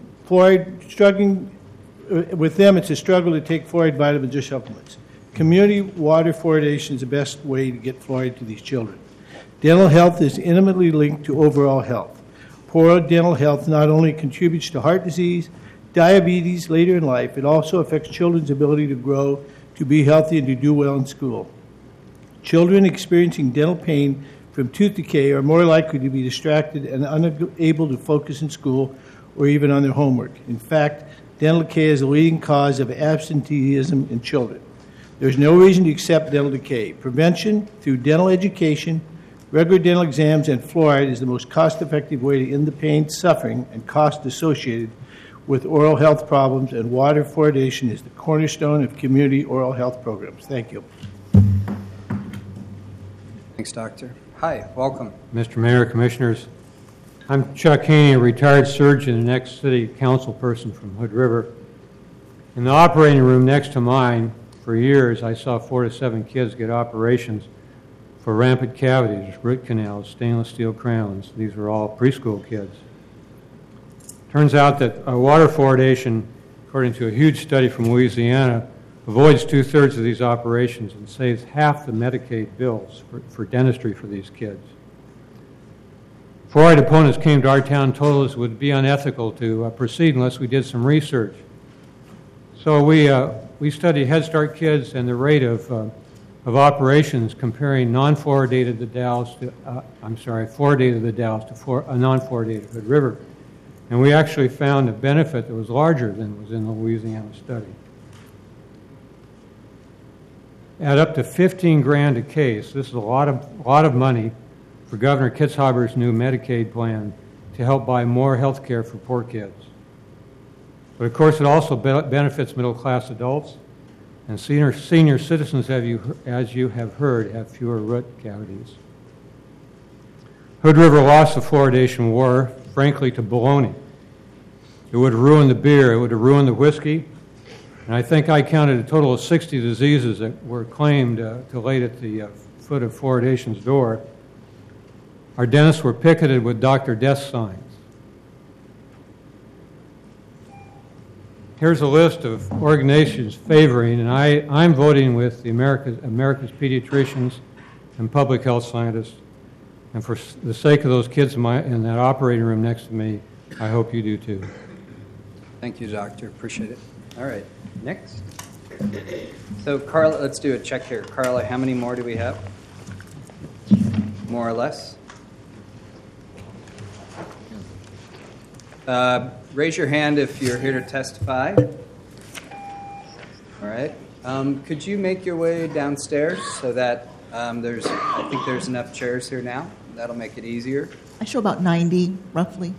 them, it's a struggle to take fluoride vitamins or supplements. Community water fluoridation is the best way to get fluoride to these children. Dental health is intimately linked to overall health. Poor dental health not only contributes to heart disease, diabetes later in life, it also affects children's ability to grow, to be healthy, and to do well in school. Children experiencing dental pain from tooth decay are more likely to be distracted and unable to focus in school or even on their homework. In fact, dental decay is the leading cause of absenteeism in children. There's no reason to accept dental decay. Prevention through dental education, regular dental exams, and fluoride is the most cost-effective way to end the pain, suffering, and cost associated with oral health problems, and water fluoridation is the cornerstone of community oral health programs. Thank you. Thanks, Doctor. Hi, welcome. Mr. Mayor, Commissioners, I'm Chuck Haney, a retired surgeon and ex-city council person from Hood River. In the operating room next to mine, for years, I saw 4 to 7 kids get operations for rampant cavities, root canals, stainless steel crowns. These were all preschool kids. Turns out that water fluoridation, according to a huge study from Louisiana, avoids 2/3 of these operations and saves half the Medicaid bills for dentistry for these kids. Fluoride opponents came to our town and told us it would be unethical to proceed unless we did some research. So we studied Head Start kids and the rate of operations comparing fluoridated the Dalles to non-fluoridated Hood River. And we actually found a benefit that was larger than was in the Louisiana study. At up to $15,000 a case, this is a lot of money for Governor Kitzhaber's new Medicaid plan to help buy more health care for poor kids. But of course, it also benefits middle-class adults, and senior citizens, as you have heard, have fewer root cavities. Hood River lost the fluoridation war, frankly, to baloney. It would have ruined the beer, it would have ruined the whiskey, and I think I counted a total of 60 diseases that were claimed to laid at the foot of fluoridation's door. Our dentists were picketed with Dr. Death signs. here's a list of organizations favoring, and I'm voting with the America's Pediatricians and Public Health Scientists. And for the sake of those kids in that operating room next to me, I hope you do too. Thank you, Doctor. Appreciate it. All right, next. So, Carla, let's do a check here. Carla, how many more do we have? More or less? Raise your hand if you're here to testify. All right. Could you make your way downstairs so that I think there's enough chairs here now. That'll make it easier. I show about 90, roughly,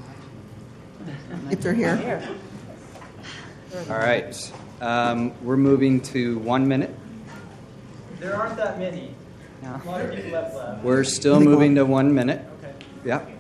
if they're here. All right. We're moving to 1 minute. There aren't that many. No. A lot of people have left. We're still moving to 1 minute. Okay. Yeah.